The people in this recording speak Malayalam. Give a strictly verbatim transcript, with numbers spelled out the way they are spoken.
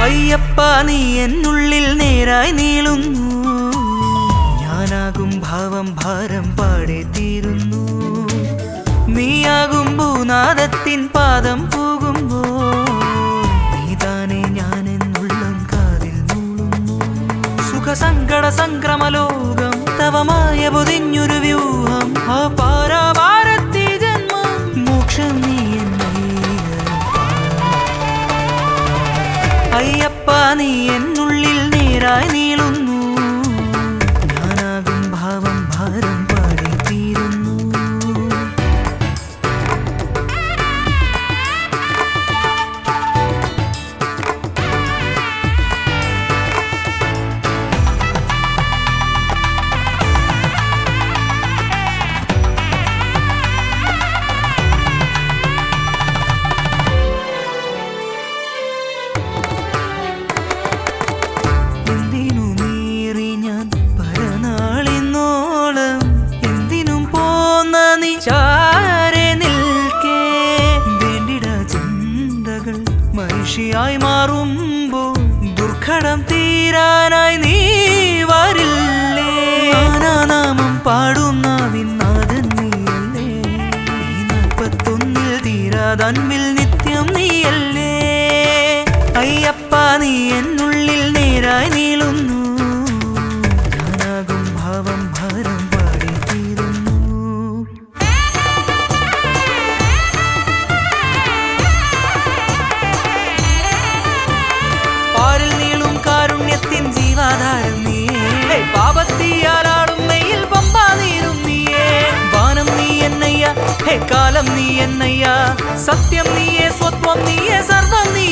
അയ്യപ്പ നീ എന്നുള്ളിൽ നേരായി നീളുന്നു, ഞാനാകും ഭാവം ഭാരം പാടെ തീരുന്നു. നീയാകും ഭൂനാദത്തിൻ പാദം പോകുമ്പോ നീതാനെ ഞാൻ എന്നുള്ളം കാതിൽ മൂളുന്നു. സുഖസങ്കട സംക്രമലോകം തവമായ പൊതിഞ്ഞൊരു വ്യൂഹം, ആ പാരാവാരത്തി ജന്മം മോക്ഷം നീ അയ്യപ്പ നീ എന്നുള്ളിൽ നേരായി നീളുന്നു, ഞാനാകും ഭാവം ഭാരം പാടി തീരുന്നു. ചാരെ നിൽക്കേ വേണ്ടിട ചിന്തകൾ മനുഷ്യായി മാറുമ്പോ ദുർഘടം തീരാനായി നീ വരില്ലേ. നാനാനാമം പാടുന്ന വിനാദൻ നീയല്ലേ, ഈ നാൽപ്പത്തൊന്നിൽ തീരാതൻപിൽ നിത്യം നീയല്ലേ. അയ്യപ്പ നീ എന്നുള്ളിൽ നേരായി നീളുന്നു, ഞാനാകും ഭാവം ഭാരം പാടി തീരുന്നു. ജീവാധാരം നീയേ, പാപത്തിയാലാടും നെയ്യിൽ പമ്പാ നീരും നീയേ. വാനം നീ എന്നയ്യ, ഹേ കാലം നീ എന്നയ്യ, സത്യം നീയേ സ്വത്വം നീയേ സർവം നീ